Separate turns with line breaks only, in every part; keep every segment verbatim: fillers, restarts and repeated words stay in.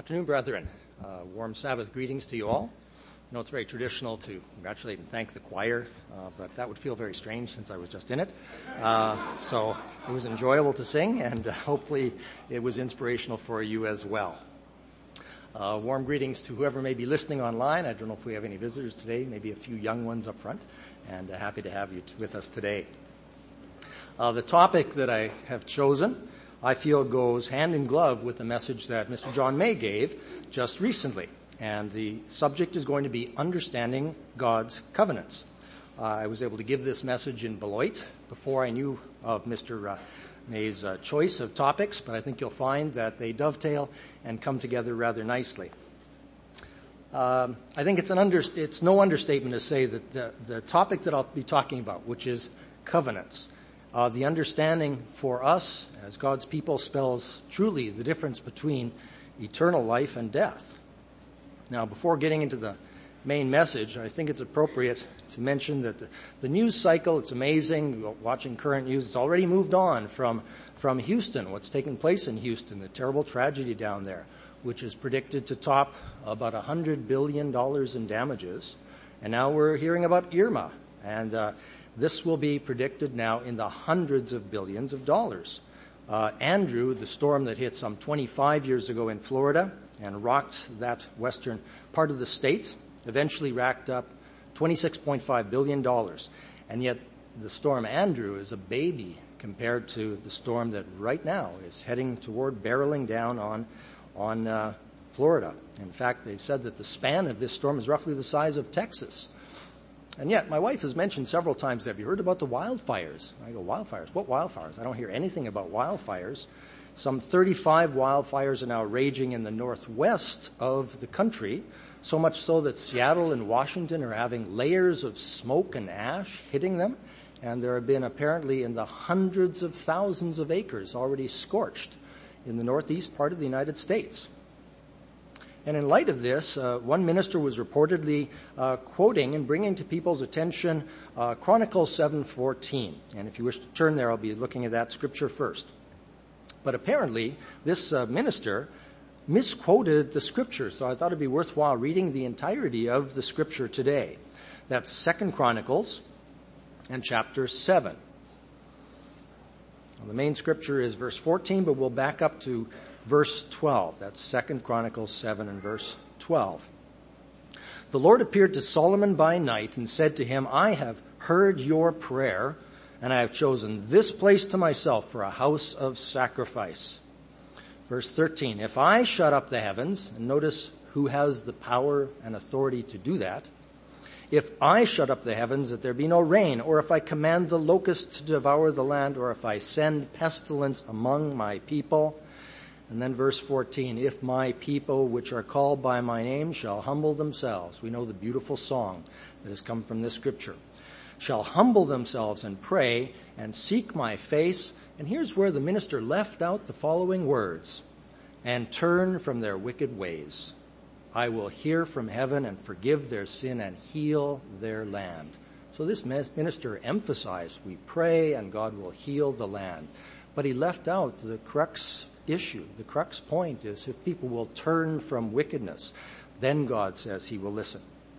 Afternoon, brethren. Uh, warm Sabbath greetings to you all. I know it's very traditional to congratulate and thank the choir, uh, but that would feel very strange since I was just in it. Uh, so it was enjoyable to sing, and uh, hopefully it was inspirational for you as well. Uh, warm greetings to whoever may be listening online. I don't know if we have any visitors today, maybe a few young ones up front, and uh, happy to have you t- with us today. Uh, the topic that I have chosen, I feel, goes hand in glove with the message that Mister John May gave just recently. And the subject is going to be understanding God's covenants. Uh, I was able to give this message in Beloit before I knew of Mister Uh, May's uh, choice of topics, but I think you'll find that they dovetail and come together rather nicely. Um, I think it's an under, it's no understatement to say that the, the topic that I'll be talking about, which is covenants, uh, the understanding for us as God's people spells truly the difference between eternal life and death. Now, before getting into the main message, I think it's appropriate to mention that the, the news cycle, it's amazing, watching current news, it's already moved on from, from Houston, what's taken place in Houston, the terrible tragedy down there, which is predicted to top about one hundred billion dollars in damages. And now we're hearing about Irma, and uh, this will be predicted now in the hundreds of billions of dollars. Uh, Andrew, the storm that hit some twenty-five years ago in Florida and rocked that western part of the state, eventually racked up twenty-six point five billion dollars. And yet the storm Andrew is a baby compared to the storm that right now is heading toward barreling down on, on uh, Florida. In fact, they've said that the span of this storm is roughly the size of Texas. And yet my wife has mentioned several times, have you heard about the wildfires? I go, wildfires? What wildfires? I don't hear anything about wildfires. Some thirty-five wildfires are now raging in the northwest of the country, so much so that Seattle and Washington are having layers of smoke and ash hitting them, and there have been apparently in the hundreds of thousands of acres already scorched in the northeast part of the United States. And in light of this, uh, one minister was reportedly uh, quoting and bringing to people's attention uh, Chronicles seven fourteen. And if you wish to turn there, I'll be looking at that scripture first. But apparently, this uh, minister misquoted the scripture, so I thought it'd be worthwhile reading the entirety of the scripture today. That's Second Chronicles and chapter seven. Well, the main scripture is verse fourteen, but we'll back up to verse twelve. That's Second Chronicles seven and verse twelve. The Lord appeared to Solomon by night and said to him, I have heard your prayer, and I have chosen this place to myself for a house of sacrifice. Verse thirteen, if I shut up the heavens, and notice who has the power and authority to do that, if I shut up the heavens that there be no rain, or if I command the locusts to devour the land, or if I send pestilence among my people. And then verse fourteen, if my people which are called by my name shall humble themselves. We know the beautiful song that has come from this scripture. Shall humble themselves and pray and seek my face. And here's where the minister left out the following words. And turn from their wicked ways. I will hear from heaven and forgive their sin and heal their land. So this minister emphasized we pray and God will heal the land. But he left out the crux issue. The crux point is if people will turn from wickedness, then God says he will listen.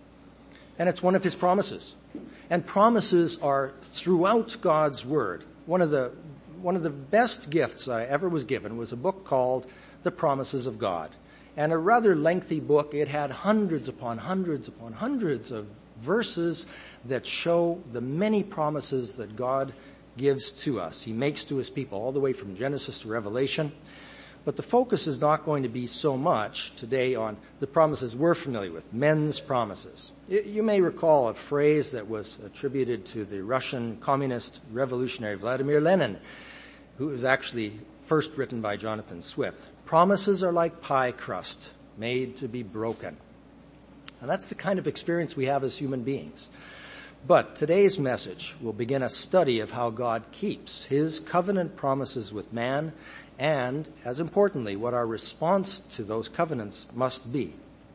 And it's one of his promises. And promises are throughout God's word. One of the one of the best gifts I ever was given was a book called The Promises of God. And a rather lengthy book. It had hundreds upon hundreds upon hundreds of verses that show the many promises that God gives to us. He makes to his people all the way from Genesis to Revelation. But the focus is not going to be so much today on the promises we're familiar with, men's promises. You may recall a phrase that was attributed to the Russian communist revolutionary Vladimir Lenin, who was actually first written by Jonathan Swift. Promises are like pie crust, made to be broken. And that's the kind of experience we have as human beings. But today's message will begin a study of how God keeps his covenant promises with man and, as importantly, what our response to those covenants must be.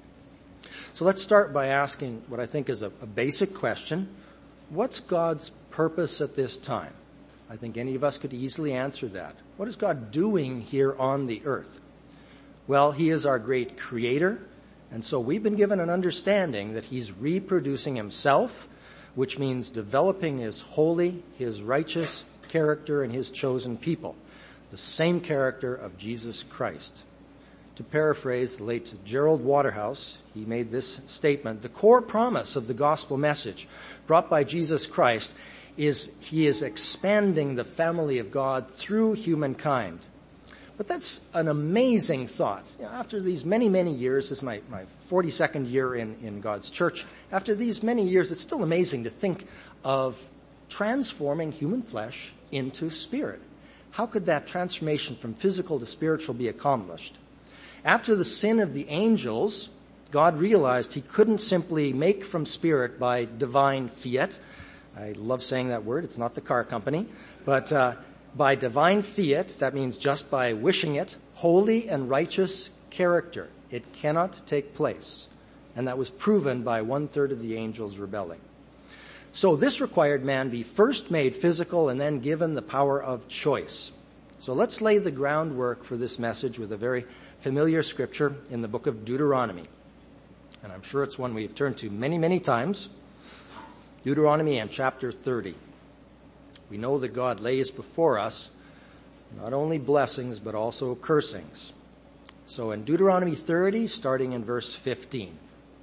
So let's start by asking what I think is a, a basic question. What's God's purpose at this time? I think any of us could easily answer that. What is God doing here on the earth? Well, he is our great creator, and so we've been given an understanding that he's reproducing himself, which means developing his holy, his righteous character and his chosen people, the same character of Jesus Christ. To paraphrase the late Gerald Waterhouse, he made this statement: the core promise of the gospel message brought by Jesus Christ is he is expanding the family of God through humankind. But that's an amazing thought. You know, after these many, many years, this is my, my forty-second year in, in God's church. After these many years, it's still amazing to think of transforming human flesh into spirit. How could that transformation from physical to spiritual be accomplished? After the sin of the angels, God realized he couldn't simply make from spirit by divine fiat. I love saying that word. It's not the car company. But uh, by divine fiat, that means just by wishing it, holy and righteous character. It cannot take place. And that was proven by one-third of the angels rebelling. So this required man be first made physical and then given the power of choice. So let's lay the groundwork for this message with a very familiar scripture in the book of Deuteronomy. And I'm sure it's one we've turned to many, many times. Deuteronomy and chapter thirty. We know that God lays before us not only blessings but also cursings. So in Deuteronomy thirty, starting in verse fifteen.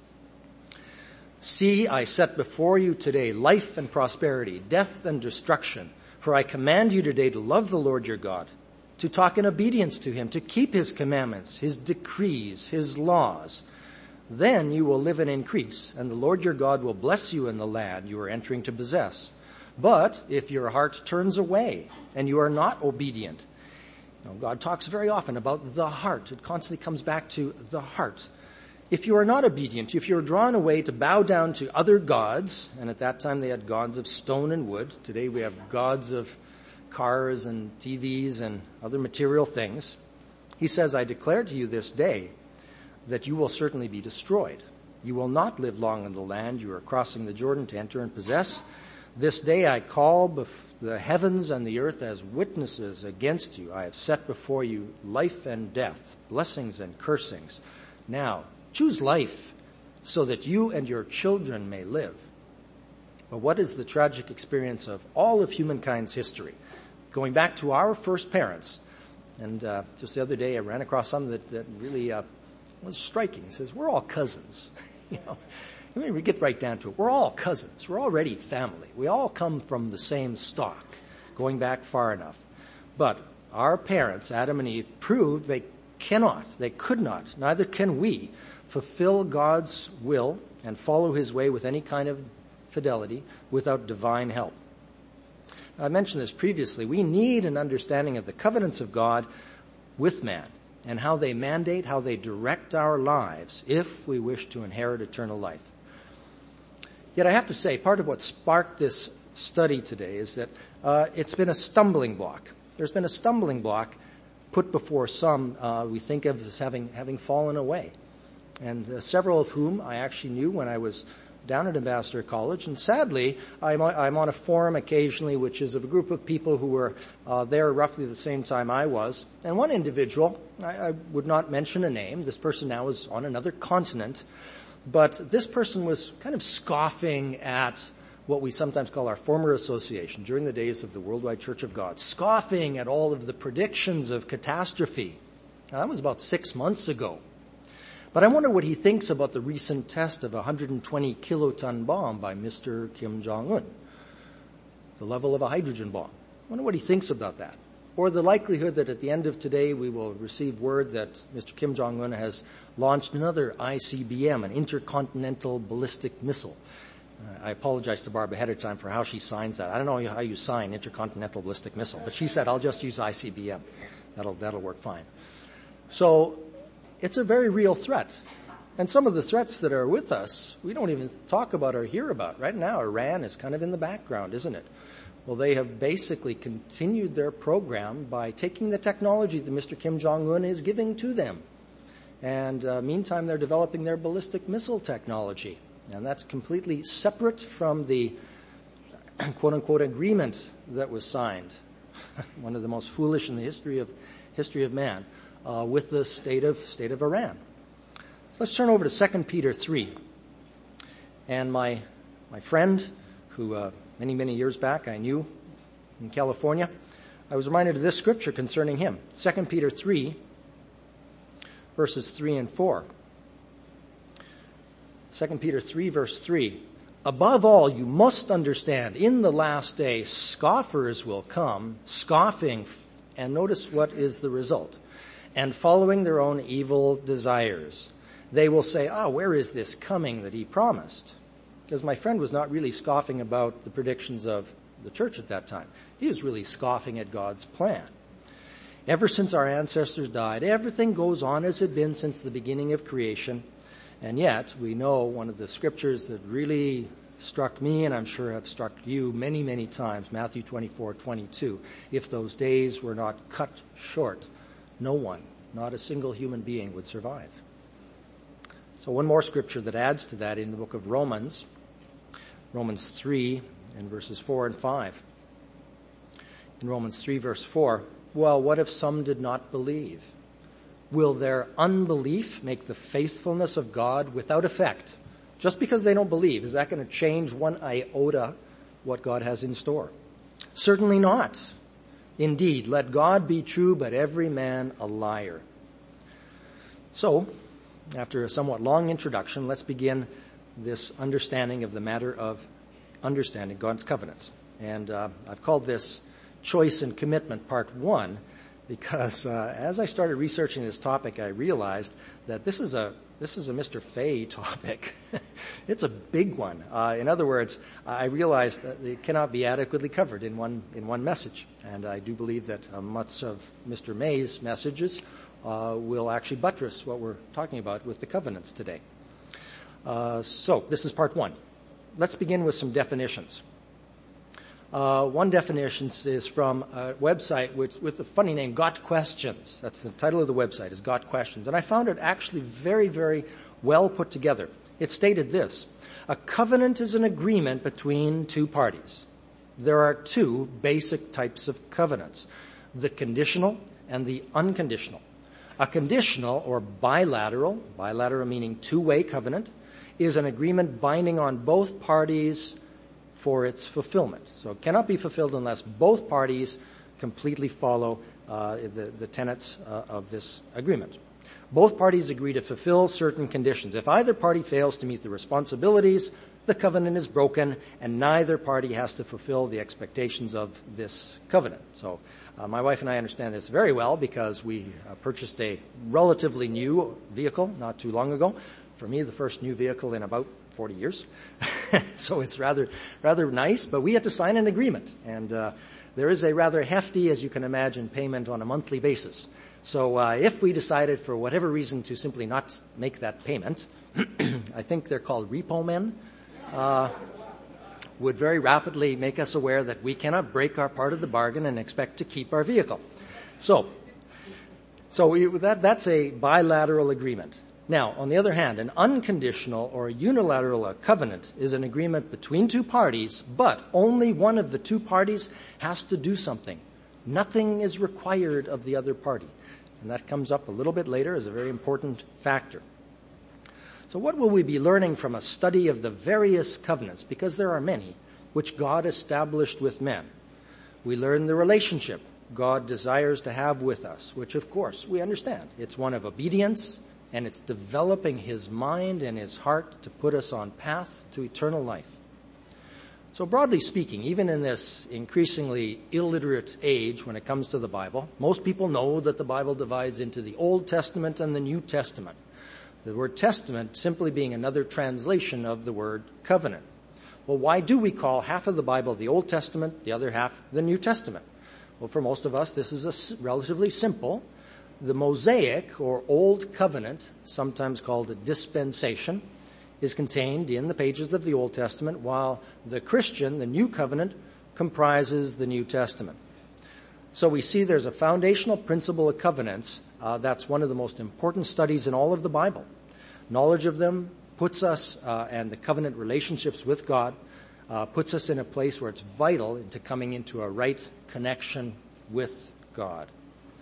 See, I set before you today life and prosperity, death and destruction. For I command you today to love the Lord your God, to talk in obedience to him, to keep his commandments, his decrees, his laws. Then you will live and increase, and the Lord your God will bless you in the land you are entering to possess. But if your heart turns away and you are not obedient, you know, God talks very often about the heart. It constantly comes back to the heart. If you are not obedient, if you're drawn away to bow down to other gods, and at that time they had gods of stone and wood. Today we have gods of cars and T Vs and other material things. He says, I declare to you this day that you will certainly be destroyed. You will not live long in the land you are crossing the Jordan to enter and possess. This day I call bef- the heavens and the earth as witnesses against you. I have set before you life and death, blessings and cursings. Now, choose life so that you and your children may live. But what is the tragic experience of all of humankind's history? Going back to our first parents, and uh, just the other day I ran across something that, that really uh, was striking. It says, we're all cousins. you know, I mean, we get right down to it. We're all cousins. We're already family. We all come from the same stock, going back far enough. But our parents, Adam and Eve, proved they cannot, they could not, neither can we, fulfill God's will and follow his way with any kind of fidelity without divine help. I mentioned this previously. We need an understanding of the covenants of God with man and how they mandate, how they direct our lives if we wish to inherit eternal life. Yet I have to say, part of what sparked this study today is that uh, it's been a stumbling block. There's been a stumbling block put before some uh, we think of as having, having fallen away. And uh, several of whom I actually knew when I was down at Ambassador College. And sadly, I'm, I'm on a forum occasionally, which is of a group of people who were uh, there roughly the same time I was. And one individual, I, I would not mention a name, this person now is on another continent, but this person was kind of scoffing at what we sometimes call our former association during the days of the Worldwide Church of God, scoffing at all of the predictions of catastrophe. Now, that was about six months ago. But I wonder what he thinks about the recent test of a one hundred twenty kiloton bomb by Mister Kim Jong-un, the level of a hydrogen bomb. I wonder what he thinks about that. Or the likelihood that at the end of today we will receive word that Mister Kim Jong-un has launched another I C B M, an intercontinental ballistic missile. Uh, I apologize to Barb ahead of time for how she signs that. I don't know how you sign intercontinental ballistic missile, but she said, I'll just use I C B M. That'll, that'll work fine. So, it's a very real threat. And some of the threats that are with us, we don't even talk about or hear about. Right now, Iran is kind of in the background, isn't it? Well, they have basically continued their program by taking the technology that Mister Kim Jong-un is giving to them. And uh, meantime, they're developing their ballistic missile technology. And that's completely separate from the quote-unquote agreement that was signed, one of the most foolish in the history of history of man, uh, with the state of state of Iran. So let's turn over to Second Peter three. And my my friend, who uh, many, many years back I knew in California, I was reminded of this scripture concerning him. Second Peter three, verses three and four. Second Peter three, verse three. Above all, you must understand, in the last day, scoffers will come, scoffing, and notice what is the result, and following their own evil desires. They will say, ah, where is this coming that he promised? Because my friend was not really scoffing about the predictions of the church at that time. He was really scoffing at God's plan. Ever since our ancestors died, everything goes on as it had been since the beginning of creation. And yet, we know one of the scriptures that really struck me, and I'm sure have struck you many, many times, Matthew twenty-four twenty-two. If those days were not cut short, no one, not a single human being, would survive. So one more scripture that adds to that in the book of Romans, Romans three and verses four and five. In Romans three, verse four, well, what if some did not believe? Will their unbelief make the faithfulness of God without effect? Just because they don't believe, is that going to change one iota what God has in store? Certainly not. Indeed, let God be true, but every man a liar. So, after a somewhat long introduction, let's begin this understanding of the matter of understanding God's covenants. And uh, I've called this Choice and Commitment Part one, because uh, as I started researching this topic, I realized that this is a this is a Mister Fay topic. It's a big one. Uh, in other words, I realized that it cannot be adequately covered in one in one message, and I do believe that uh, much of Mister May's messages uh, will actually buttress what we're talking about with the covenants today. Uh, so this is part one. Let's begin with some definitions. Uh, one definition is from a website with, with the funny name, Got Questions. That's the title of the website, is Got Questions. And I found it actually very, very well put together. It stated this: a covenant is an agreement between two parties. There are two basic types of covenants, the conditional and the unconditional. A conditional or bilateral, bilateral meaning two-way covenant, is an agreement binding on both parties for its fulfillment. So it cannot be fulfilled unless both parties completely follow uh, the, the tenets uh, of this agreement. Both parties agree to fulfill certain conditions. If either party fails to meet the responsibilities, the covenant is broken, and neither party has to fulfill the expectations of this covenant. So uh, my wife and I understand this very well because we uh, purchased a relatively new vehicle not too long ago. For me, the first new vehicle in about forty years. So it's rather rather nice, but we had to sign an agreement. And uh, there is a rather hefty, as you can imagine, payment on a monthly basis. So uh, if we decided for whatever reason to simply not make that payment, I think they're called repo men, uh, would very rapidly make us aware that we cannot break our part of the bargain and expect to keep our vehicle. So, so we, that, that's a bilateral agreement. Now, on the other hand, an unconditional or unilateral covenant is an agreement between two parties, but only one of the two parties has to do something. Nothing is required of the other party. And that comes up a little bit later as a very important factor. So what will we be learning from a study of the various covenants, because there are many, which God established with men? We learn the relationship God desires to have with us, which of course we understand. It's one of obedience, and it's developing his mind and his heart to put us on path to eternal life. So broadly speaking, even in this increasingly illiterate age when it comes to the Bible, most people know that the Bible divides into the Old Testament and the New Testament. The word testament simply being another translation of the word covenant. Well, why do we call half of the Bible the Old Testament, the other half the New Testament? Well, for most of us, this is a relatively simple. The Mosaic, or Old Covenant, sometimes called a dispensation, is contained in the pages of the Old Testament, while the Christian, the New Covenant, comprises the New Testament. So we see there's a foundational principle of covenants. Uh, that's one of the most important studies in all of the Bible. Knowledge of them puts us, uh, and the covenant relationships with God, uh, puts us in a place where it's vital into coming into a right connection with God.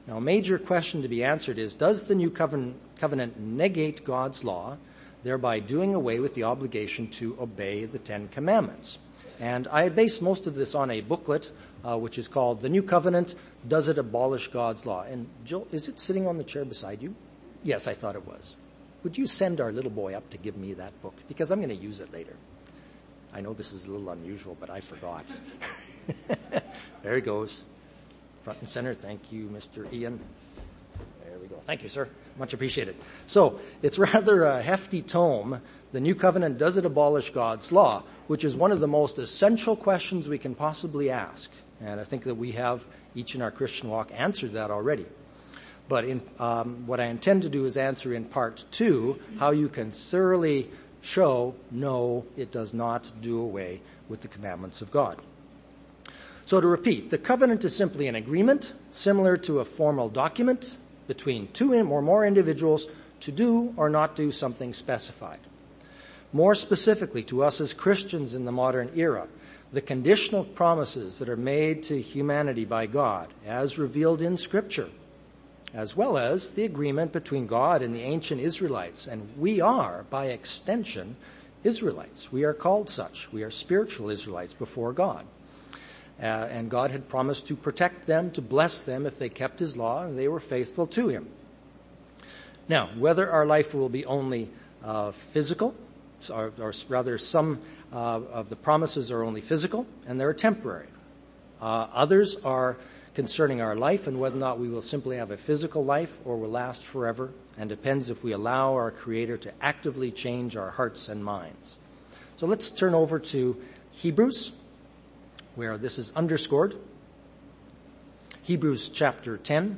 Now, a major question to be answered is, does the new covenant, covenant negate God's law, thereby doing away with the obligation to obey the Ten Commandments? And I based most of this on a booklet, uh, which is called The New Covenant, Does It Abolish God's Law? And Jill, is it sitting on the chair beside you? Yes, I thought it was. Would you send our little boy up to give me that book? Because I'm going to use it later. I know this is a little unusual, but I forgot. There he goes. Front and center. Thank you, Mister Ian. There we go. Thank you, sir. Much appreciated. So, it's rather a hefty tome. The New Covenant, Does It Abolish God's Law? Which is one of the most essential questions we can possibly ask. And I think that we have, each in our Christian walk, answered that already. But in, um, what I intend to do is answer in part two how you can thoroughly show, no, it does not do away with the commandments of God. So to repeat, the covenant is simply an agreement, similar to a formal document between two or more individuals to do or not do something specified. More specifically, to us as Christians in the modern era, the conditional promises that are made to humanity by God, as revealed in Scripture, as well as the agreement between God and the ancient Israelites. And we are, by extension, Israelites. We are called such. We are spiritual Israelites before God. Uh, and God had promised to protect them, to bless them if they kept His law and they were faithful to Him. Now, whether our life will be only uh, physical, or, or rather some uh, of the promises are only physical and they're temporary. Uh, others are concerning our life and whether or not we will simply have a physical life or will last forever, and depends if we allow our Creator to actively change our hearts and minds. So let's turn over to Hebrews, where this is underscored. Hebrews chapter ten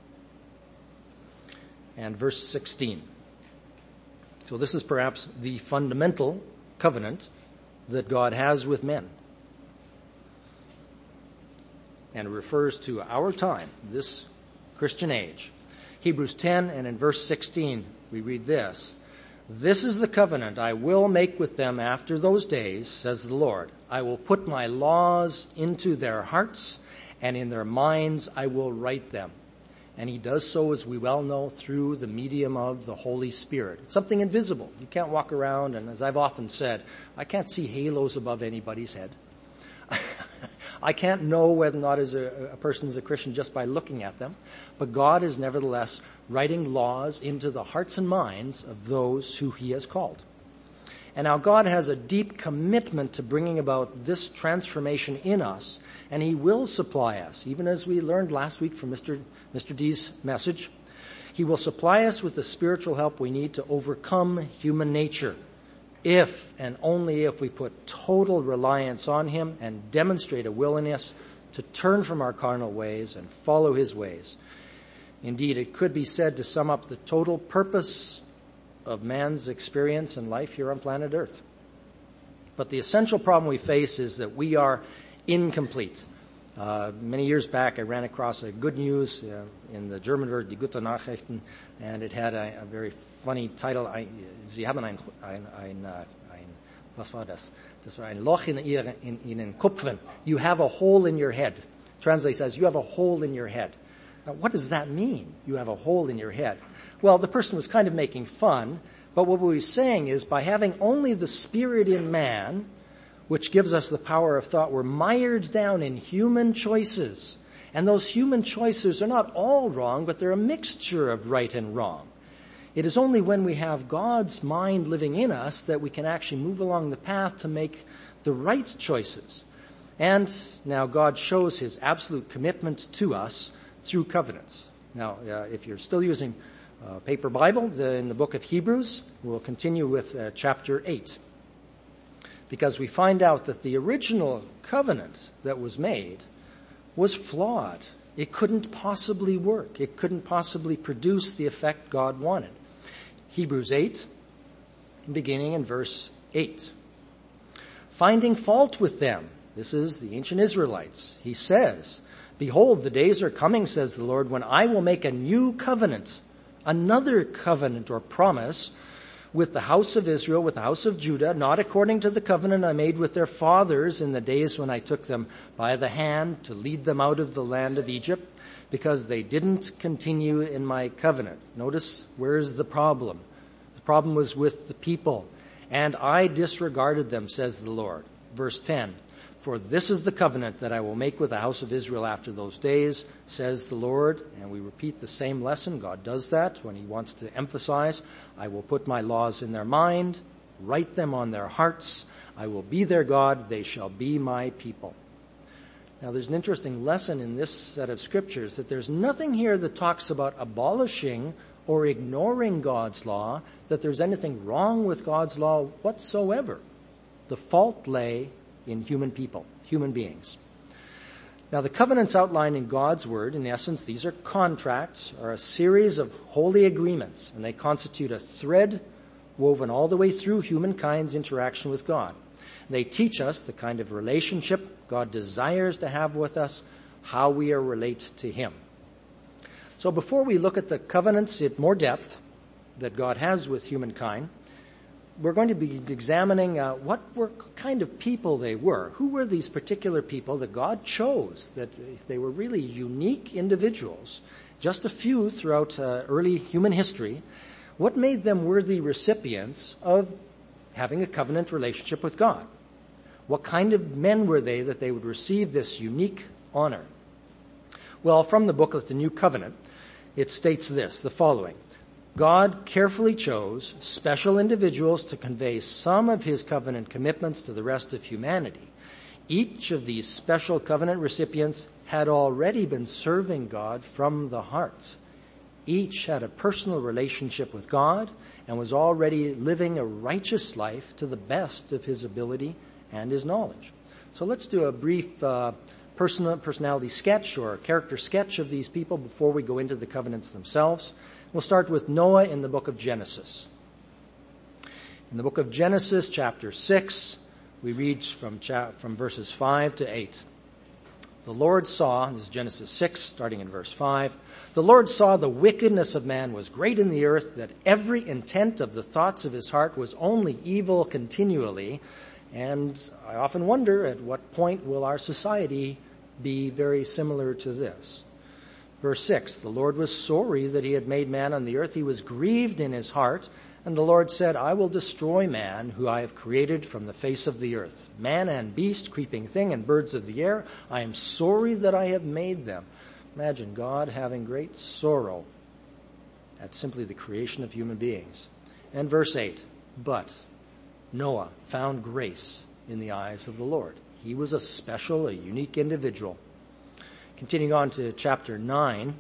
and verse sixteen. So this is perhaps the fundamental covenant that God has with men. And it refers to our time, this Christian age. Hebrews ten and in verse sixteen we read this. This is the covenant I will make with them after those days, says the Lord. I will put my laws into their hearts, and in their minds I will write them. And He does so, as we well know, through the medium of the Holy Spirit. It's something invisible. You can't walk around, and as I've often said, I can't see halos above anybody's head. I can't know whether or not as a, a person is a Christian just by looking at them. But God is nevertheless writing laws into the hearts and minds of those who He has called. And now God has a deep commitment to bringing about this transformation in us, and He will supply us, even as we learned last week from Mister Mister D's message. He will supply us with the spiritual help we need to overcome human nature, if and only if we put total reliance on Him and demonstrate a willingness to turn from our carnal ways and follow His ways. Indeed, it could be said to sum up the total purpose of man's experience and life here on planet Earth. But the essential problem we face is that we are incomplete. Uh, many years back, I ran across a good news uh, in the German word, Die Gute Nachrichten, and it had a, a very funny title. I, Sie haben ein, ein, ein, ein, was war das? Das war ein Loch in, ihre, in Ihren Kopfen. You have a hole in your head. Translates as, you have a hole in your head. Now, what does that mean, you have a hole in your head? Well, the person was kind of making fun, but what we were saying is by having only the Spirit in man, which gives us the power of thought, we're mired down in human choices. And those human choices are not all wrong, but they're a mixture of right and wrong. It is only when we have God's mind living in us that we can actually move along the path to make the right choices. And now God shows His absolute commitment to us through covenants. Now, uh, if you're still using uh, paper Bible, the, in the book of Hebrews, we'll continue with uh, chapter eight. Because we find out that the original covenant that was made was flawed. It couldn't possibly work. It couldn't possibly produce the effect God wanted. Hebrews eight, beginning in verse eight. Finding fault with them, this is the ancient Israelites, He says, Behold, the days are coming, says the Lord, when I will make a new covenant, another covenant or promise with the house of Israel, with the house of Judah, not according to the covenant I made with their fathers in the days when I took them by the hand to lead them out of the land of Egypt, because they didn't continue in my covenant. Notice, where's the problem? The problem was with the people. And I disregarded them, says the Lord. Verse ten, for this is the covenant that I will make with the house of Israel after those days, says the Lord. And we repeat the same lesson. God does that when he wants to emphasize, I will put my laws in their mind, write them on their hearts. I will be their God. They shall be my people. Now, there's an interesting lesson in this set of scriptures that there's nothing here that talks about abolishing or ignoring God's law, that there's anything wrong with God's law whatsoever. The fault lay in human people, human beings. Now, the covenants outlined in God's word, in essence, these are contracts, are a series of holy agreements, and they constitute a thread woven all the way through humankind's interaction with God. They teach us the kind of relationship God desires to have with us, how we are relate to him. So before we look at the covenants in more depth that God has with humankind, we're going to be examining uh, what were kind of people they were. Who were these particular people that God chose, that they were really unique individuals, just a few throughout uh, early human history. What made them worthy recipients of having a covenant relationship with God? What kind of men were they that they would receive this unique honor? Well, from the booklet, The New Covenant, it states this, the following. God carefully chose special individuals to convey some of his covenant commitments to the rest of humanity. Each of these special covenant recipients had already been serving God from the heart. Each had a personal relationship with God and was already living a righteous life to the best of his ability and his knowledge. So let's do a brief uh, personal, personality sketch or character sketch of these people before we go into the covenants themselves. We'll start with Noah in the book of Genesis. In the book of Genesis, chapter six, we read from, cha- from verses five to eight. The Lord saw, this is Genesis six, starting in verse five, the Lord saw the wickedness of man was great in the earth, that every intent of the thoughts of his heart was only evil continually. And I often wonder at what point will our society be very similar to this. Verse six, the Lord was sorry that he had made man on the earth. He was grieved in his heart. And the Lord said, I will destroy man who I have created from the face of the earth. Man and beast, creeping thing, and birds of the air. I am sorry that I have made them. Imagine God having great sorrow at simply the creation of human beings. And verse eight, but Noah found grace in the eyes of the Lord. He was a special, a unique individual. Continuing on to chapter nine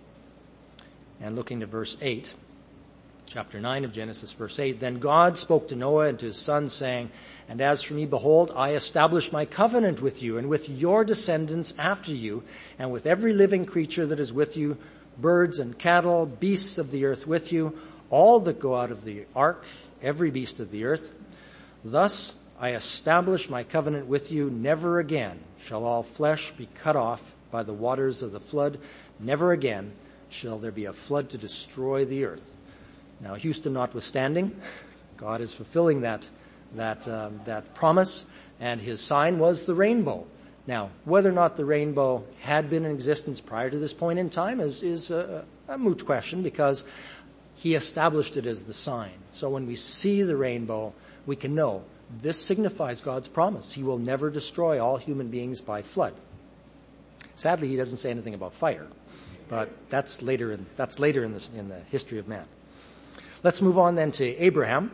and looking to verse eight. Chapter nine of Genesis, verse eight. Then God spoke to Noah and to his sons, saying, and as for me, behold, I establish my covenant with you and with your descendants after you, and with every living creature that is with you, birds and cattle, beasts of the earth with you, all that go out of the ark, every beast of the earth. Thus I establish my covenant with you. Never again shall all flesh be cut off by the waters of the flood. Never again shall there be a flood to destroy the earth. Now, Houston notwithstanding, God is fulfilling that that um, that promise, and his sign was the rainbow. Now, whether or not the rainbow had been in existence prior to this point in time is, is a, a moot question, because he established it as the sign. So when we see the rainbow, we can know this signifies God's promise. He will never destroy all human beings by flood. Sadly, he doesn't say anything about fire, but that's later in, that's later in, this, in the history of man. Let's move on then to Abraham,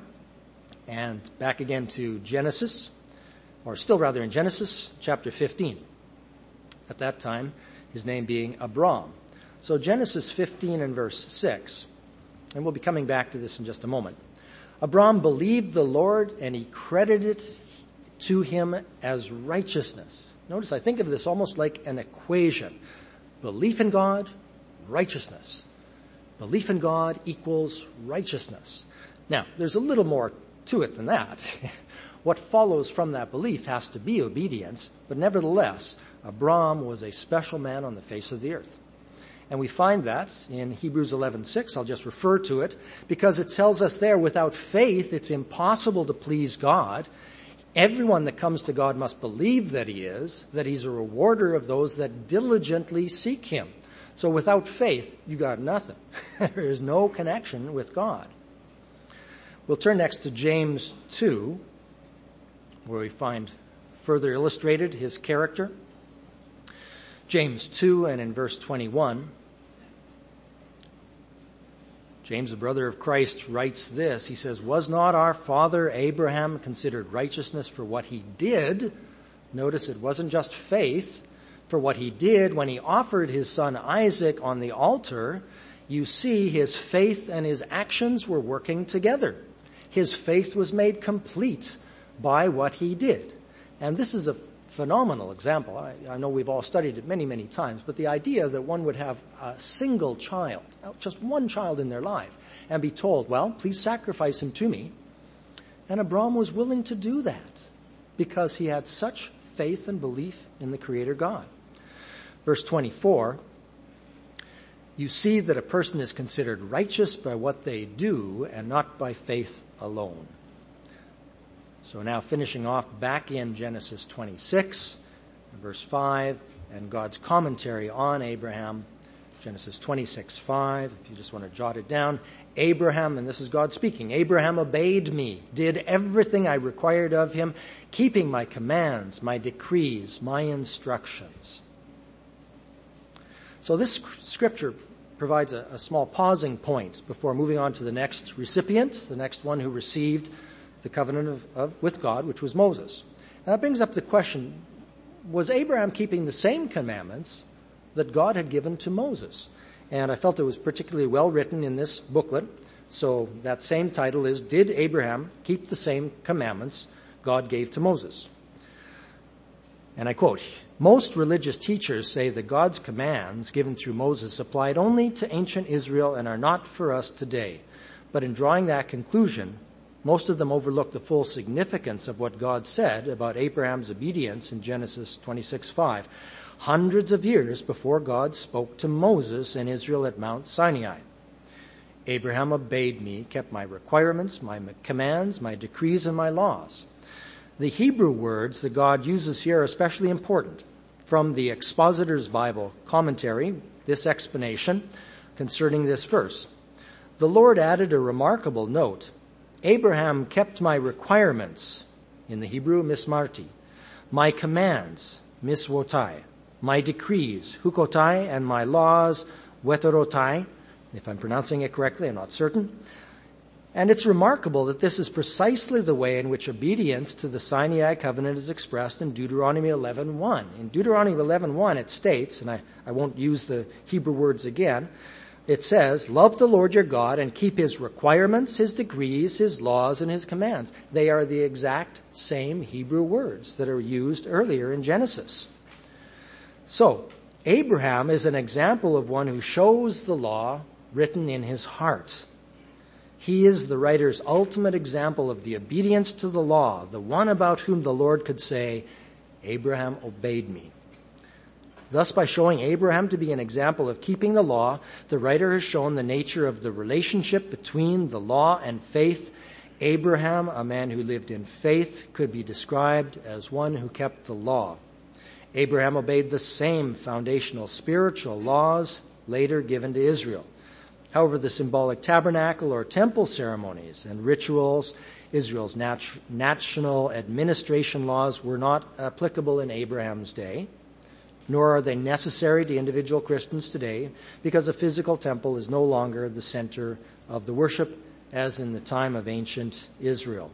and back again to Genesis, or still rather in Genesis chapter fifteen. At that time, his name being Abram. So Genesis fifteen and verse six, and we'll be coming back to this in just a moment. Abram believed the Lord, and he credited it to him as righteousness. Notice, I think of this almost like an equation. Belief in God, righteousness. Belief in God equals righteousness. Now, there's a little more to it than that. What follows from that belief has to be obedience, but nevertheless, Abram was a special man on the face of the earth. And we find that in Hebrews eleven six. I'll just refer to it because it tells us there, without faith, it's impossible to please God. Everyone that comes to God must believe that he is, that he's a rewarder of those that diligently seek him. So without faith, you got nothing. There is no connection with God. We'll turn next to James two, where we find further illustrated his character. James two, and in verse twenty-one, James, the brother of Christ, writes this. He says, "Was not our father Abraham considered righteousness for what he did?" Notice it wasn't just faith. For what he did when he offered his son Isaac on the altar. You see, his faith and his actions were working together. His faith was made complete by what he did. And this is a phenomenal example. I, I know we've all studied it many, many times, but the idea that one would have a single child, just one child in their life, and be told, well, please sacrifice him to me. And Abraham was willing to do that because he had such faith and belief in the Creator God. Verse twenty-four, you see that a person is considered righteous by what they do and not by faith alone. So now finishing off back in Genesis twenty-six, verse five, and God's commentary on Abraham, Genesis twenty-six, five, if you just want to jot it down. Abraham, and this is God speaking, Abraham obeyed me, did everything I required of him, keeping my commands, my decrees, my instructions. So this scripture provides a, a small pausing point before moving on to the next recipient, the next one who received the covenant of, of, with God, which was Moses. And that brings up the question, was Abraham keeping the same commandments that God had given to Moses? And I felt it was particularly well written in this booklet. So that same title is, Did Abraham Keep the Same Commandments God Gave to Moses? And I quote, most religious teachers say that God's commands given through Moses applied only to ancient Israel and are not for us today. But in drawing that conclusion, most of them overlook the full significance of what God said about Abraham's obedience in Genesis twenty-six, five, hundreds of years before God spoke to Moses and Israel at Mount Sinai. Abraham obeyed me, kept my requirements, my commands, my decrees, and my laws. The Hebrew words that God uses here are especially important. From the Expositor's Bible commentary, this explanation concerning this verse. The Lord added a remarkable note. Abraham kept my requirements, in the Hebrew, mismarti, my commands, miswotai, my decrees, hukotai, and my laws, wetorotai, if I'm pronouncing it correctly, I'm not certain. And it's remarkable that this is precisely the way in which obedience to the Sinai covenant is expressed in Deuteronomy eleven one. In Deuteronomy eleven one it states, and I, I won't use the Hebrew words again, it says, love the Lord your God and keep his requirements, his decrees, his laws, and his commands. They are the exact same Hebrew words that are used earlier in Genesis. So, Abraham is an example of one who shows the law written in his heart. He is the writer's ultimate example of the obedience to the law, the one about whom the Lord could say, Abraham obeyed me. Thus, by showing Abraham to be an example of keeping the law, the writer has shown the nature of the relationship between the law and faith. Abraham, a man who lived in faith, could be described as one who kept the law. Abraham obeyed the same foundational spiritual laws later given to Israel. However, the symbolic tabernacle or temple ceremonies and rituals, Israel's nat- national administration laws, were not applicable in Abraham's day, nor are they necessary to individual Christians today, because a physical temple is no longer the center of the worship as in the time of ancient Israel.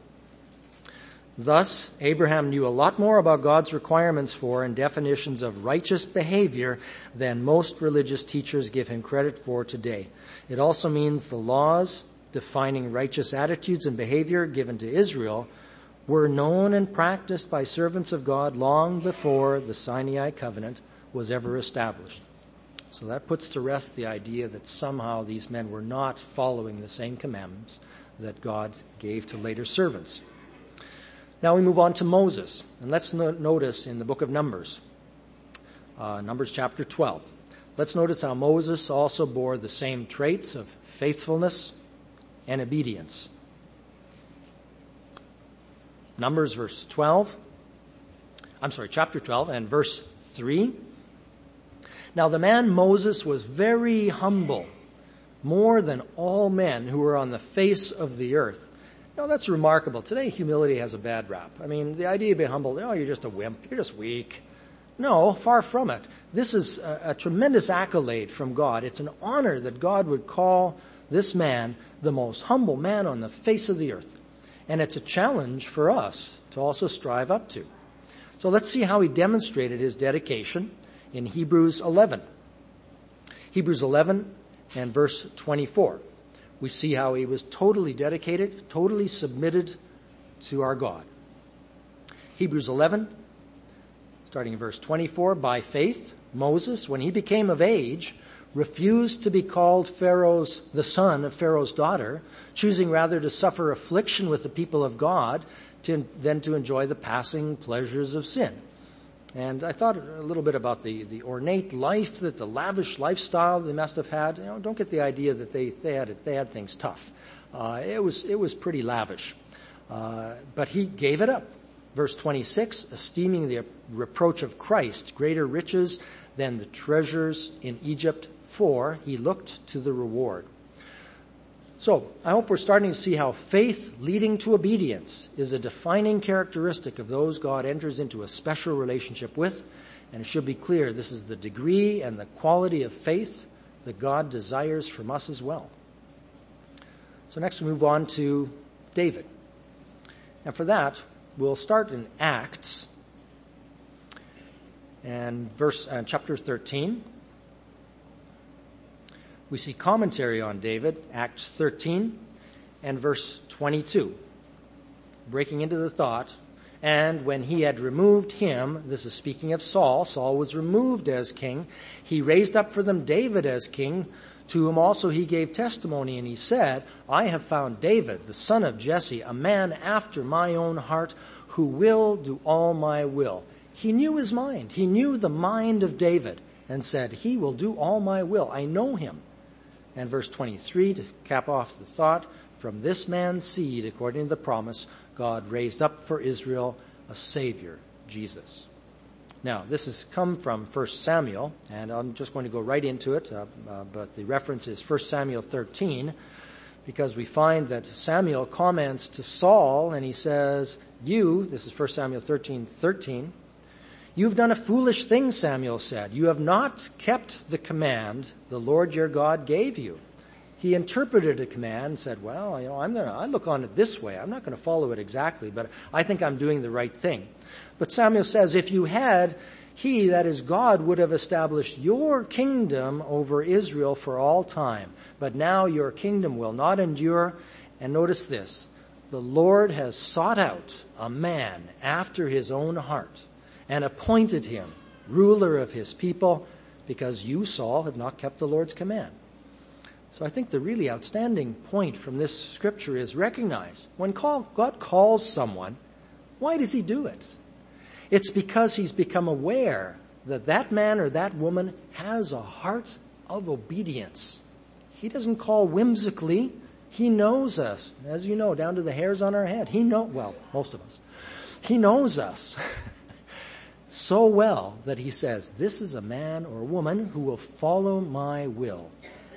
Thus, Abraham knew a lot more about God's requirements for and definitions of righteous behavior than most religious teachers give him credit for today. It also means the laws defining righteous attitudes and behavior given to Israel were known and practiced by servants of God long before the Sinai covenant was ever established. So that puts to rest the idea that somehow these men were not following the same commandments that God gave to later servants. Now we move on to Moses, and let's no- notice in the book of Numbers, uh, Numbers chapter twelve. Let's notice how Moses also bore the same traits of faithfulness and obedience. Numbers verse twelve, I'm sorry, chapter twelve and verse three. Now the man Moses was very humble, more than all men who were on the face of the earth. Now that's remarkable. Today humility has a bad rap. I mean, the idea of being humble, oh, you're just a wimp, you're just weak. No, far from it. This is a, a tremendous accolade from God. It's an honor that God would call this man the most humble man on the face of the earth. And it's a challenge for us to also strive up to. So let's see how he demonstrated his dedication in Hebrews eleven. Hebrews eleven and verse twenty-four. We see how he was totally dedicated, totally submitted to our God. Hebrews eleven, starting in verse twenty-four, by faith, Moses, when he became of age, refused to be called Pharaoh's, the son of Pharaoh's daughter, choosing rather to suffer affliction with the people of God to, than to enjoy the passing pleasures of sin. And I thought a little bit about the, the ornate life, that the lavish lifestyle they must have had. You know, don't get the idea that they, they had it, they had things tough. Uh, it was, it was pretty lavish. Uh, but he gave it up. Verse twenty-six, esteeming the reproach of Christ greater riches than the treasures in Egypt, for he looked to the reward. So, I hope we're starting to see how faith leading to obedience is a defining characteristic of those God enters into a special relationship with. And it should be clear, this is the degree and the quality of faith that God desires from us as well. So next we move on to David. And for that, we'll start in Acts and verse uh, chapter thirteen. We see commentary on David, Acts thirteen and verse twenty-two. Breaking into the thought, and when he had removed him, this is speaking of Saul, Saul was removed as king, he raised up for them David as king, to whom also he gave testimony, and he said, I have found David, the son of Jesse, a man after my own heart, who will do all my will. He knew his mind. He knew the mind of David and said, he will do all my will. I know him. And verse twenty-three, to cap off the thought, from this man's seed, according to the promise, God raised up for Israel a Savior, Jesus. Now, this has come from First Samuel, and I'm just going to go right into it, uh, uh, but the reference is First Samuel thirteen, because we find that Samuel comments to Saul, and he says, you, this is First Samuel thirteen, thirteen, you've done a foolish thing, Samuel said. You have not kept the command the Lord your God gave you. He interpreted a command and said, well, you know, I'm going to, I look on it this way. I'm not going to follow it exactly, but I think I'm doing the right thing. But Samuel says, if you had, he, that is God, would have established your kingdom over Israel for all time. But now your kingdom will not endure. And notice this, the Lord has sought out a man after his own heart and appointed him ruler of his people, because you, Saul, have not kept the Lord's command. So I think the really outstanding point from this scripture is recognize when call, God calls someone, why does he do it? It's because he's become aware that that man or that woman has a heart of obedience. He doesn't call whimsically. He knows us, as you know, down to the hairs on our head. He know, well, most of us. He knows us so well that he says, this is a man or woman who will follow my will.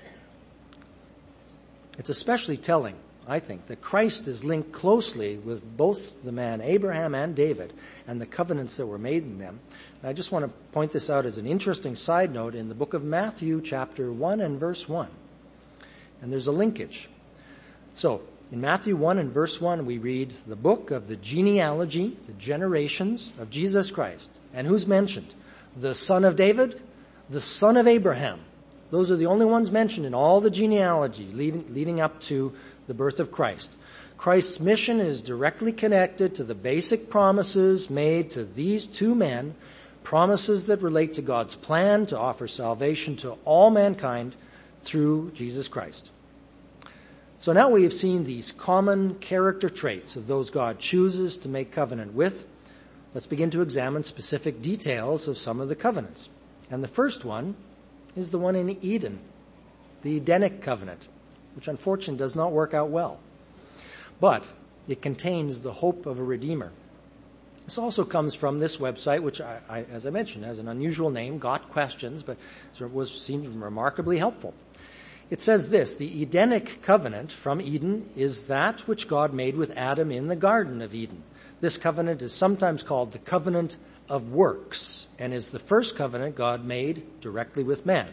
It's especially telling, I think, that Christ is linked closely with both the man Abraham and David and the covenants that were made in them. And I just want to point this out as an interesting side note in the book of Matthew, chapter one and verse one. And there's a linkage. So, in Matthew one and verse one, we read the book of the genealogy, the generations of Jesus Christ. And who's mentioned? The son of David, the son of Abraham. Those are the only ones mentioned in all the genealogy leading, leading up to the birth of Christ. Christ's mission is directly connected to the basic promises made to these two men, promises that relate to God's plan to offer salvation to all mankind through Jesus Christ. So now we have seen these common character traits of those God chooses to make covenant with. Let's begin to examine specific details of some of the covenants. And the first one is the one in Eden, the Edenic covenant, which unfortunately does not work out well. But it contains the hope of a Redeemer. This also comes from this website, which, I, I, as I mentioned, has an unusual name, Got Questions, but was seemed remarkably helpful. It says this: the Edenic covenant from Eden is that which God made with Adam in the Garden of Eden. This covenant is sometimes called the covenant of works and is the first covenant God made directly with man.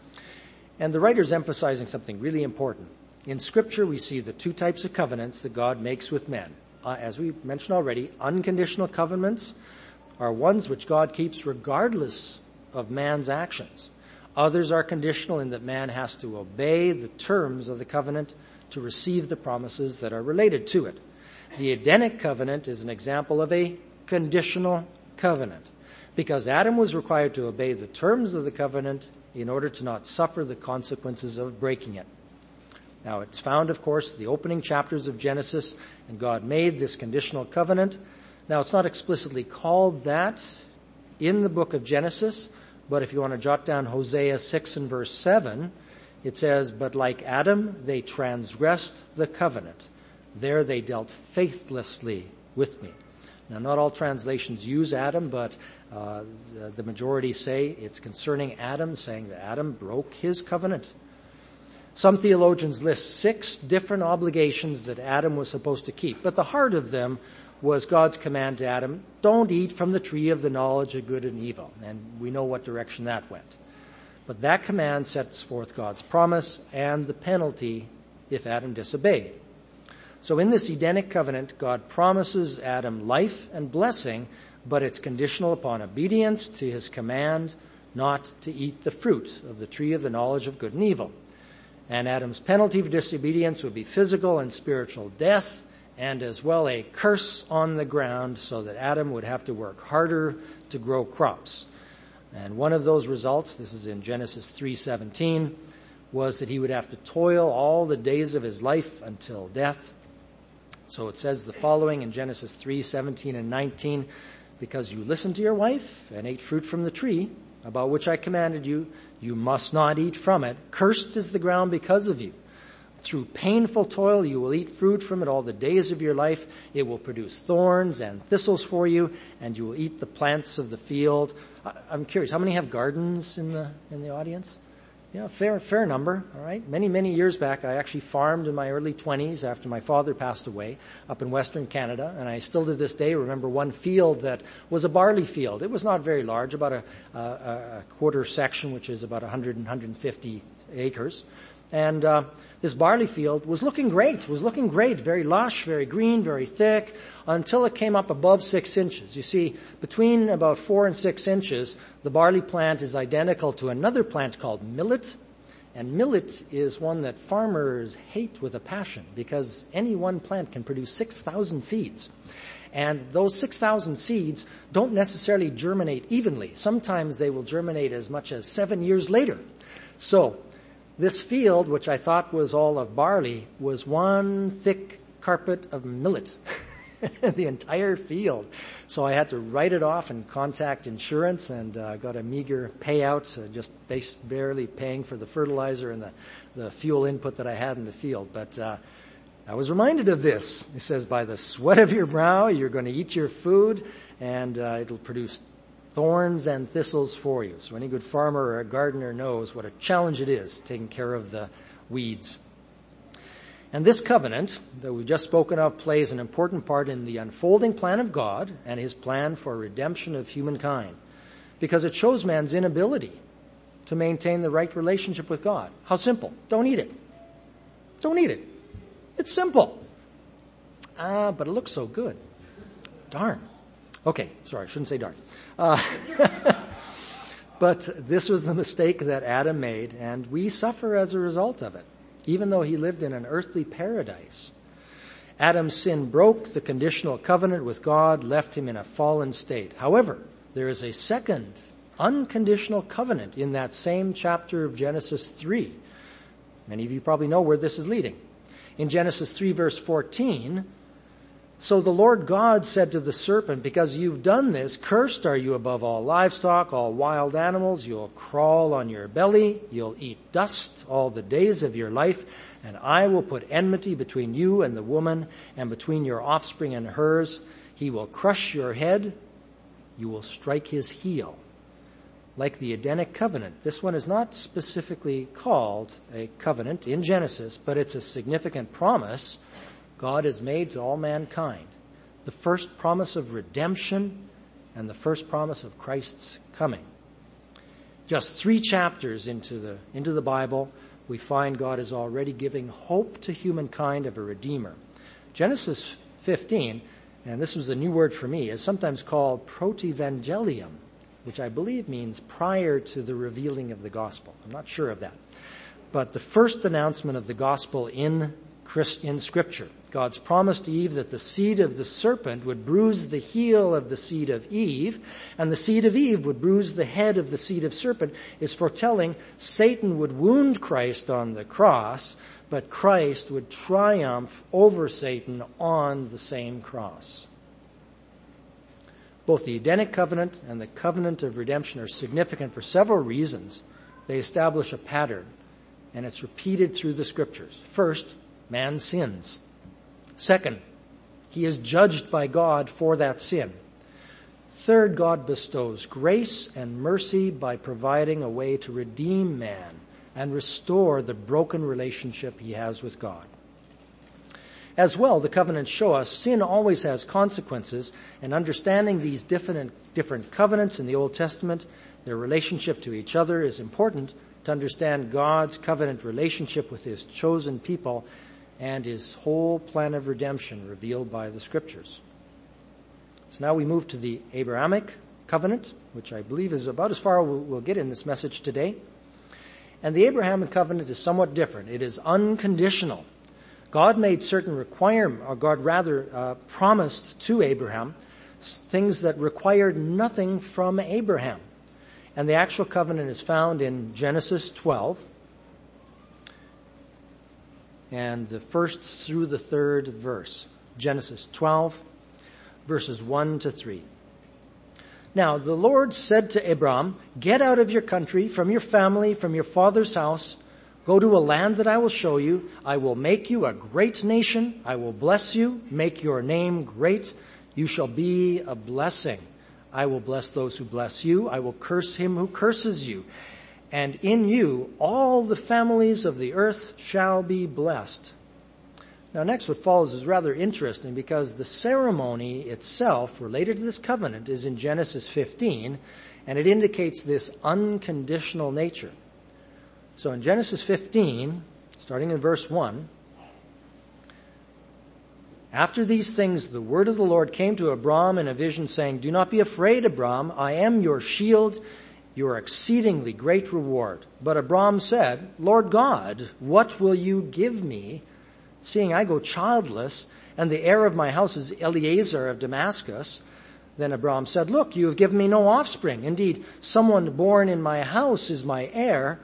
And the writer's emphasizing something really important. In Scripture, we see the two types of covenants that God makes with men. Uh, as we mentioned already, unconditional covenants are ones which God keeps regardless of man's actions. Others are conditional in that man has to obey the terms of the covenant to receive the promises that are related to it. The Edenic covenant is an example of a conditional covenant because Adam was required to obey the terms of the covenant in order to not suffer the consequences of breaking it. Now, it's found, of course, in the opening chapters of Genesis, and God made this conditional covenant. Now, it's not explicitly called that in the book of Genesis, but if you want to jot down Hosea six and verse seven, it says, "But like Adam, they transgressed the covenant. There they dealt faithlessly with me." Now, not all translations use Adam, but uh, the, the majority say it's concerning Adam, saying that Adam broke his covenant. Some theologians list six different obligations that Adam was supposed to keep, but the heart of them was God's command to Adam, don't eat from the tree of the knowledge of good and evil. And we know what direction that went. But that command sets forth God's promise and the penalty if Adam disobeyed. So in this Edenic covenant, God promises Adam life and blessing, but it's conditional upon obedience to his command not to eat the fruit of the tree of the knowledge of good and evil. And Adam's penalty for disobedience would be physical and spiritual death, and as well a curse on the ground so that Adam would have to work harder to grow crops. And one of those results, this is in Genesis three seventeen, was that he would have to toil all the days of his life until death. So it says the following in Genesis three seventeen and nineteen, "Because you listened to your wife and ate fruit from the tree, about which I commanded you, you must not eat from it. Cursed is the ground because of you. Through painful toil you will eat fruit from it all the days of your life. It will produce thorns and thistles for you, and you will eat the plants of the field." I'm curious, how many have gardens in the in the audience? Yeah, fair fair number, all right. Many, many years back, I actually farmed in my early twenties after my father passed away up in Western Canada, and I still to this day remember one field that was a barley field. It was not very large, about a, a, a quarter section, which is about one hundred, one hundred fifty acres. And uh, this barley field was looking great, was looking great, very lush, very green, very thick, until it came up above six inches. You see, between about four and six inches, the barley plant is identical to another plant called millet. And millet is one that farmers hate with a passion because any one plant can produce six thousand seeds. And those six thousand seeds don't necessarily germinate evenly. Sometimes they will germinate as much as seven years later. So this field, which I thought was all of barley, was one thick carpet of millet, the entire field. So I had to write it off and contact insurance, and uh, got a meager payout, uh, just base, barely paying for the fertilizer and the, the fuel input that I had in the field. But uh, I was reminded of this. It says, by the sweat of your brow, you're going to eat your food, and uh, it'll produce thorns and thistles for you. So any good farmer or a gardener knows what a challenge it is taking care of the weeds. And this covenant that we've just spoken of plays an important part in the unfolding plan of God and his plan for redemption of humankind, because it shows man's inability to maintain the right relationship with God. How simple. Don't eat it. Don't eat it. It's simple. Ah, but it looks so good. Darn. Okay, sorry, I shouldn't say darn. Uh, but this was the mistake that Adam made, and we suffer as a result of it, even though he lived in an earthly paradise. Adam's sin broke the conditional covenant with God, left him in a fallen state. However, there is a second unconditional covenant in that same chapter of Genesis three. Many of you probably know where this is leading. In Genesis three, verse fourteen, "So the Lord God said to the serpent, because you've done this, cursed are you above all livestock, all wild animals. You'll crawl on your belly. You'll eat dust all the days of your life. And I will put enmity between you and the woman, and between your offspring and hers.
He will crush your head. You will strike his heel. Like the Edenic covenant, this one is not specifically called a covenant in Genesis, but it's a significant promise God has made to all mankind. The first promise of redemption and the first promise of Christ's coming. Just three chapters into the, into the Bible, we find God is already giving hope to humankind of a Redeemer. Genesis fifteen, and this was a new word for me, is sometimes called protevangelium, which I believe means prior to the revealing of the gospel. I'm not sure of that. But the first announcement of the gospel in Christ, in Scripture, God's promise to Eve that the seed of the serpent would bruise the heel of the seed of Eve, and the seed of Eve would bruise the head of the seed of serpent, is foretelling Satan would wound Christ on the cross, but Christ would triumph over Satan on the same cross. Both the Edenic covenant and the covenant of redemption are significant for several reasons. They establish a pattern, and it's repeated through the Scriptures. First, man sins. Second, he is judged by God for that sin. Third, God bestows grace and mercy by providing a way to redeem man and restore the broken relationship he has with God. As well, the covenants show us sin always has consequences, and understanding these different, different covenants in the Old Testament, their relationship to each other, is important to understand God's covenant relationship with his chosen people and his whole plan of redemption revealed by the Scriptures. So now we move to the Abrahamic covenant, which I believe is about as far as we'll get in this message today. And the Abrahamic covenant is somewhat different. It is unconditional. God made certain requirements, or God rather uh, promised to Abraham things that required nothing from Abraham. And the actual covenant is found in Genesis twelve, and the first through the third verse. Genesis twelve, verses one to three. Now the Lord said to Abram, "Get out of your country, from your family, from your father's house. Go to a land that I will show you. I will make you a great nation. I will bless you, make your name great. You shall be a blessing. I will bless those who bless you. I will curse him who curses you. And in you all the families of the earth shall be blessed." Now next what follows is rather interesting, because the ceremony itself related to this covenant is in Genesis fifteen, and it indicates this unconditional nature. So in Genesis fifteen, starting in verse one, "After these things the word of the Lord came to Abram in a vision, saying, 'Do not be afraid, Abram. I am your shield, your exceedingly great reward.' But Abram said, 'Lord God, what will you give me, seeing I go childless, and the heir of my house is Eliezer of Damascus?' Then Abram said, 'Look, you have given me no offspring. Indeed, someone born in my house is my heir.'"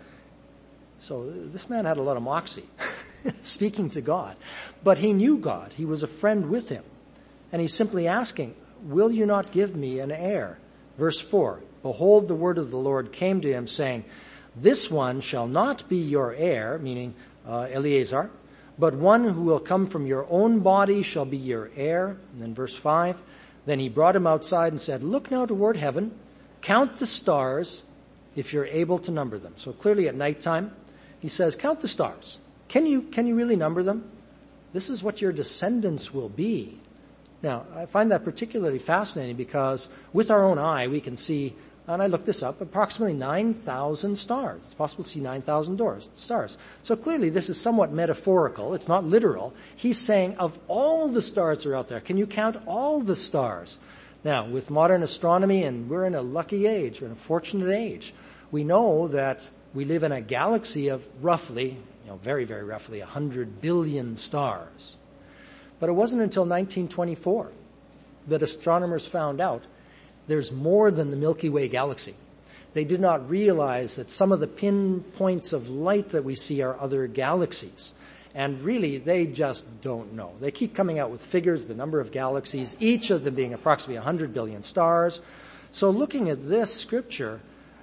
So this man had a lot of moxie, speaking to God. But he knew God. He was a friend with him. And he's simply asking, "Will you not give me an heir?" Verse four, "Behold, the word of the Lord came to him, saying, 'This one shall not be your heir,'" meaning uh, Eliezer, "'but one who will come from your own body shall be your heir.'" And then verse five, "Then he brought him outside and said, 'Look now toward heaven, count the stars, if you're able to number them.'" So clearly at nighttime, he says, "Count the stars. Can you, can you really number them? This is what your descendants will be." Now, I find that particularly fascinating because with our own eye, we can see, and I looked this up, approximately nine thousand stars. It's possible to see nine thousand stars. So clearly this is somewhat metaphorical. It's not literal. He's saying, of all the stars that are out there, can you count all the stars? Now, with modern astronomy, and we're in a lucky age, we're in a fortunate age, we know that we live in a galaxy of roughly, you know, very, very roughly one hundred billion stars. But it wasn't until nineteen twenty-four that astronomers found out there's more than the Milky Way galaxy. They did not realize that some of the pinpoints of light that we see are other galaxies. And really, they just don't know. They keep coming out with figures, the number of galaxies, each of them being approximately one hundred billion stars. So looking at this scripture,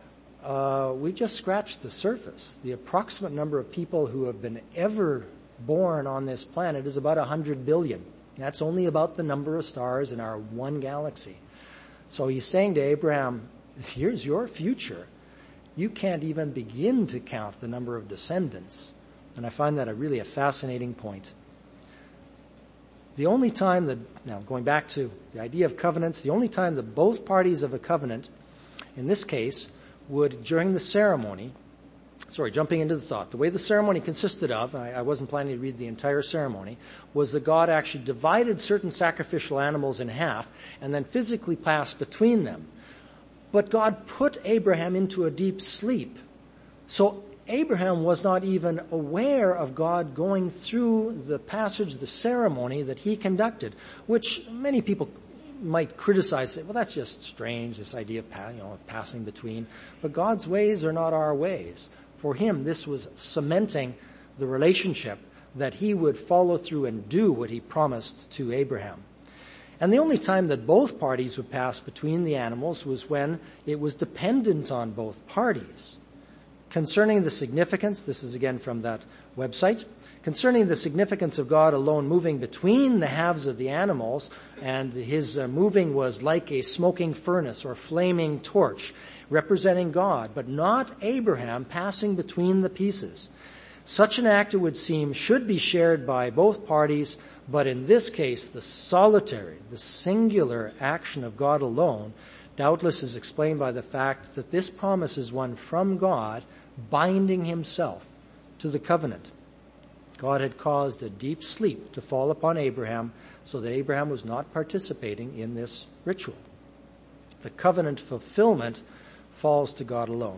Uh, we just scratched the surface. The approximate number of people who have been ever born on this planet is about one hundred billion. That's only about the number of stars in our one galaxy. So he's saying to Abraham, here's your future. You can't even begin to count the number of descendants. And I find that a really a fascinating point. The only time that, now going back to the idea of covenants, the only time that both parties of a covenant, in this case, would, during the ceremony, sorry, jumping into the thought, the way the ceremony consisted of, I, I wasn't planning to read the entire ceremony, was that God actually divided certain sacrificial animals in half and then physically passed between them. But God put Abraham into a deep sleep. So Abraham was not even aware of God going through the passage, the ceremony that he conducted, which many people might criticize, say, well, that's just strange, this idea of you know, passing between. But God's ways are not our ways. For him, this was cementing the relationship that he would follow through and do what he promised to Abraham. And the only time that both parties would pass between the animals was when it was dependent on both parties. Concerning the significance, this is again from that website, concerning the significance of God alone moving between the halves of the animals, and his uh, moving was like a smoking furnace or flaming torch, representing God, but not Abraham passing between the pieces. Such an act, it would seem, should be shared by both parties, but in this case, the solitary, the singular action of God alone doubtless is explained by the fact that this promise is one from God binding himself to the covenant. God had caused a deep sleep to fall upon Abraham so that Abraham was not participating in this ritual. The covenant fulfillment falls to God alone.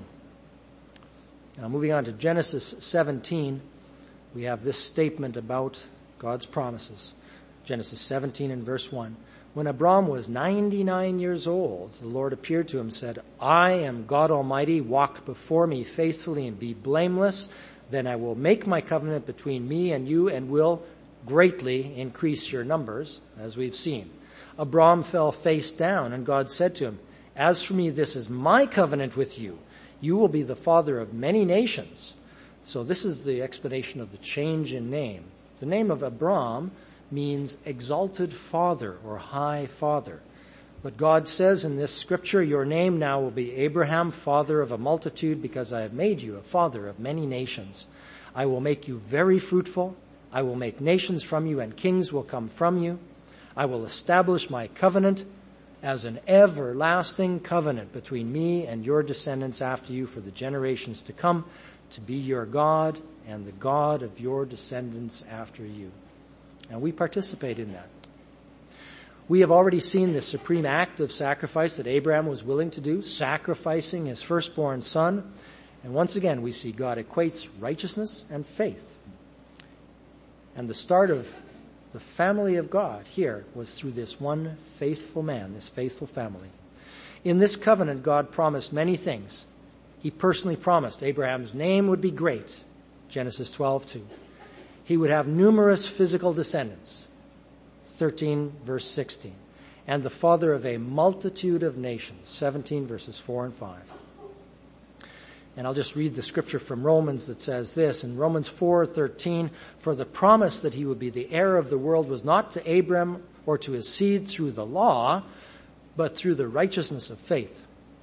Now moving on to Genesis seventeen, we have this statement about God's promises. Genesis seventeen and verse one. When Abram was ninety-nine years old, the Lord appeared to him and said, I am God Almighty, walk before me faithfully and be blameless. Then I will make my covenant between me and you and will greatly increase your numbers, as we've seen. Abram fell face down, and God said to him, as for me, this is my covenant with you. You will be the father of many nations. So this is the explanation of the change in name. The name of Abram means exalted father or high father. But God says in this scripture, your name now will be Abraham, father of a multitude, because I have made you a father of many nations. I will make you very fruitful. I will make nations from you, and kings will come from you. I will establish my covenant as an everlasting covenant between me and your descendants after you for the generations to come, to be your God and the God of your descendants after you. And we participate in that. We have already seen the supreme act of sacrifice that Abraham was willing to do, sacrificing his firstborn son. And once again, we see God equates righteousness and faith. And the start of the family of God here was through this one faithful man, this faithful family. In this covenant, God promised many things. He personally promised Abraham's name would be great, Genesis twelve two. He would have numerous physical descendants, thirteen verse sixteen. And the father of a multitude of nations, seventeen verses four and five. And I'll just read the scripture from Romans that says this, in Romans four thirteen, for the promise that he would be the heir of the world was not to Abram or to his seed through the law, but through the righteousness of faith.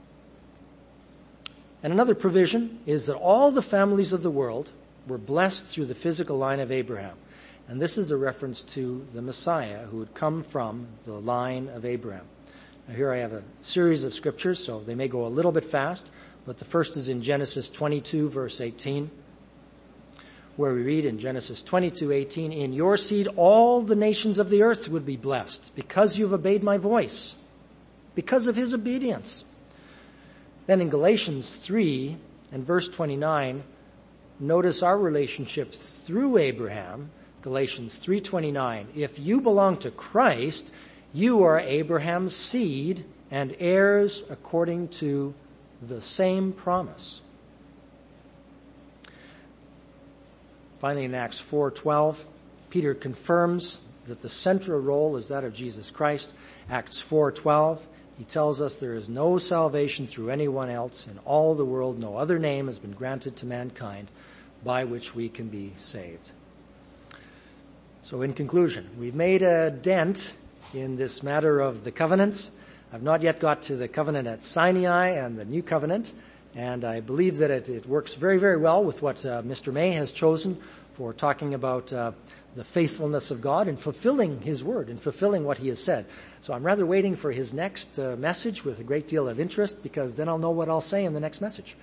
And another provision is that all the families of the world were blessed through the physical line of Abraham. And this is a reference to the Messiah who would come from the line of Abraham. Now here I have a series of scriptures, so they may go a little bit fast. But the first is in Genesis twenty-two, verse eighteen, where we read in Genesis twenty-two eighteen, in your seed all the nations of the earth would be blessed because you've obeyed my voice, because of his obedience. Then in Galatians three and verse twenty-nine, notice our relationship through Abraham. Galatians three twenty-nine, if you belong to Christ, you are Abraham's seed and heirs according to the same promise. Finally, in Acts four twelve, Peter confirms that the central role is that of Jesus Christ. Acts four twelve, he tells us there is no salvation through anyone else in all the world. No other name has been granted to mankind by which we can be saved. So in conclusion, we've made a dent in this matter of the covenants. I've not yet got to the covenant at Sinai and the new covenant, and I believe that it, it works very, very well with what uh, Mister May has chosen for talking about uh, the faithfulness of God and fulfilling His word and fulfilling what He has said. So I'm rather waiting for his next uh, message with a great deal of interest, because then I'll know what I'll say in the next message.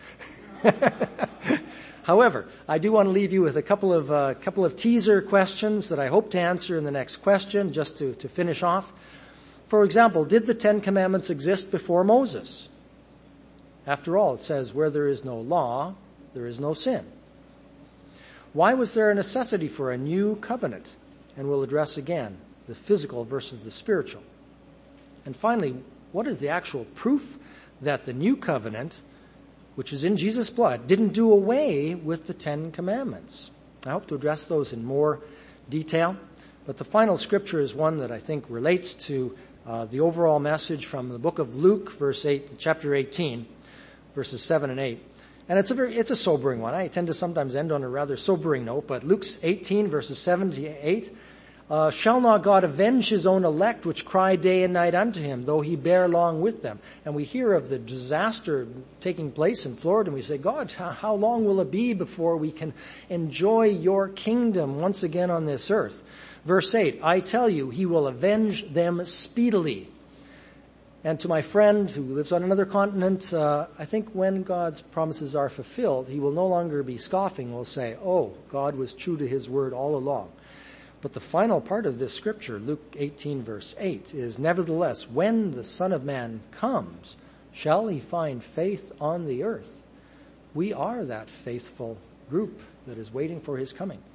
However, I do want to leave you with a couple of uh, couple of teaser questions that I hope to answer in the next question, just to, to finish off. For example, did the Ten Commandments exist before Moses? After all, it says, where there is no law, there is no sin. Why was there a necessity for a new covenant? And we'll address again the physical versus the spiritual. And finally, what is the actual proof that the new covenant, which is in Jesus' blood, didn't do away with the Ten Commandments? I hope to address those in more detail. But the final scripture is one that I think relates to uh, the overall message from the book of Luke, verse eight, chapter eighteen, verses seven and eight. And it's a very, it's a sobering one. I tend to sometimes end on a rather sobering note, but Luke eighteen, verses seven to eight, Uh, shall not God avenge His own elect, which cry day and night unto Him, though He bear long with them? And we hear of the disaster taking place in Florida, and we say, God, how long will it be before we can enjoy Your kingdom once again on this earth? Verse eight, I tell you, He will avenge them speedily. And to my friend who lives on another continent, uh, I think when God's promises are fulfilled, He will no longer be scoffing. Will say, oh, God was true to His word all along. But the final part of this scripture, Luke eighteen, verse eight, is, nevertheless, when the Son of Man comes, shall He find faith on the earth? We are that faithful group that is waiting for His coming.